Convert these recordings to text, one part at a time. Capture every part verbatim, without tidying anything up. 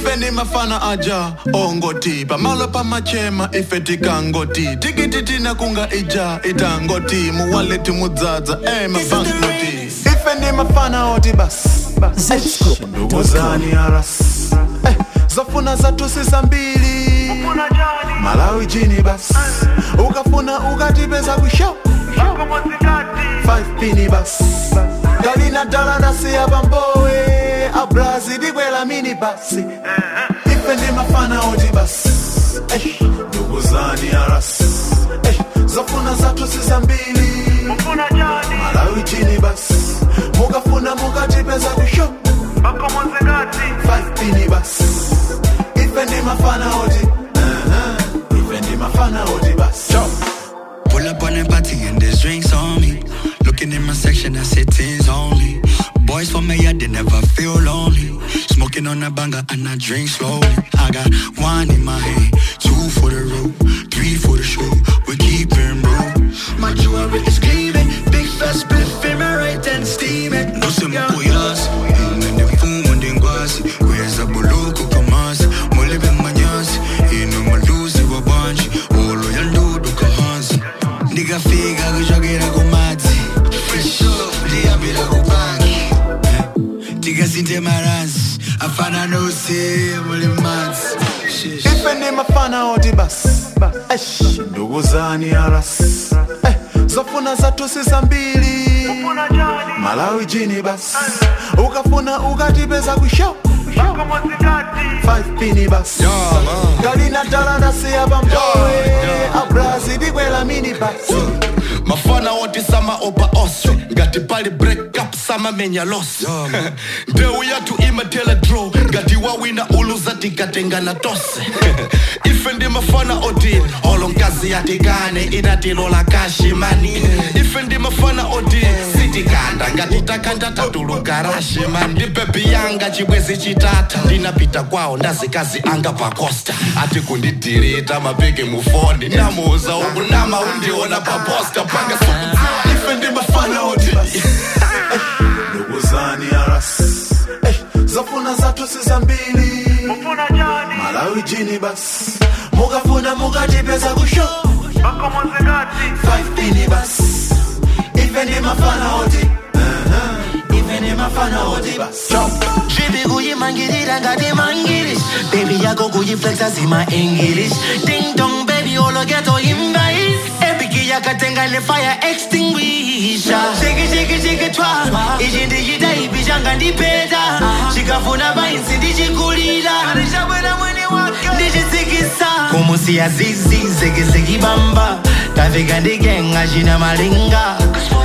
Ife ni mafana aja ongoti pamalo pa machema ife tikangoti tikiti tina kunga ija itangoti muwaleti mudzaza eh mabanknoti ife ni mafana oti bas nduguzani aras eh zofuna zatu sisa mbili Malawi jini bas ukafuna ukatipeza kusho five pini bas galina dala nasi ya bamboe abrazi dikwela mini basi ife ni mafana oti bas nduguzani aras zofuna zatu sisa mbili Malawi jini bas mukafuna mukatipeza kusho five pini bas ife ni mafana oti ife ni mafana oti bas pull up on the party and there's drinks on me. Looking in my section, I say teens only. Boys from me, yeah, they never feel lonely. Smoking on a banger and I drink slowly. I got one in my hand, two for the road, three for the show. We keep it real. My jewelry is gleaming, big fat spliff in my right hand steaming. No se me cuidas, en el fumo de guas. Where's the boluco comas? Mo live in mañas, y no me lose a bunch. Oh, lo ya do do comas. Nigga figa que jogueira com mate. Fechou, dia vira com bank. Diga sin te maras, afana no se mole mats. Ife ni mafana oti bas nduguzani aras zofuna zatu sisa mbili Malawi jini bas ukafuna ukatipeza kusho five pini bas galina dala nasi ya bamboe abrazi dikwela mini basi mafana oti sama opa oswe ngati pali break up sama menya loss ndeu yatu imatela draw ngati wawina uluza tikatengana tose ife ndi mafana oti olonkazi yatikane inatilola kashi mani ife ndi mafana oti sitikanda ngati takanda tatuluka rashi mani ndi bebi yanga chibwezi chitata ndinapita kwao ndazikazi anga pakosta ati kundidirita mapeke mufoni namuuza uku nama undiona paposta panga ife ndi mafana oti nduguzani aras zofuna zatu sisa mbili Malawi jini bas mukafuna mukatipeza kusho five pini bas ife ndi mafana oti ife ndi mafana oti bas Dribi kuyimangilira ngati mangilish baby yako kuyiflexa zima English ding dong baby olo ghetto invite epiki yakatenga ne fire extinguisher shake shake shake twa ichi ndichita ibisha ngandipeta chikafuna bainsi ndichikulira ndichabwera mwene wake ndichitsikisa kumusiya zizi zeke zeki bamba tafika ndikenga china malinga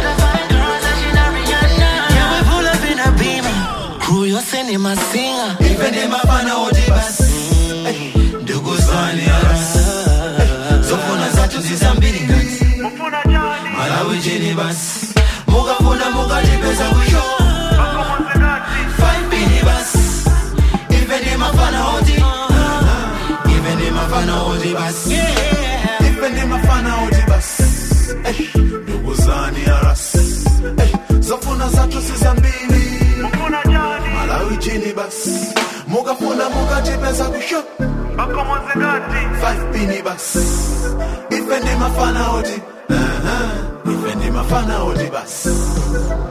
crew yose ni masinga ife ndi mafana oti bas nduguzani aras zofuna zatu sisa mbili ngati Malawi jini bas mukafuna mukatipeza kusho five pini bas ife ndi mafana oti ife ndi mafana oti bas ife ndi mafana oti bas nduguzani aras zofuna zatu sisa mbili Malawi jini bas mukafuna mukatipeza kusho five pini bas ife ndi mafana oti ife ndi mafana oti bas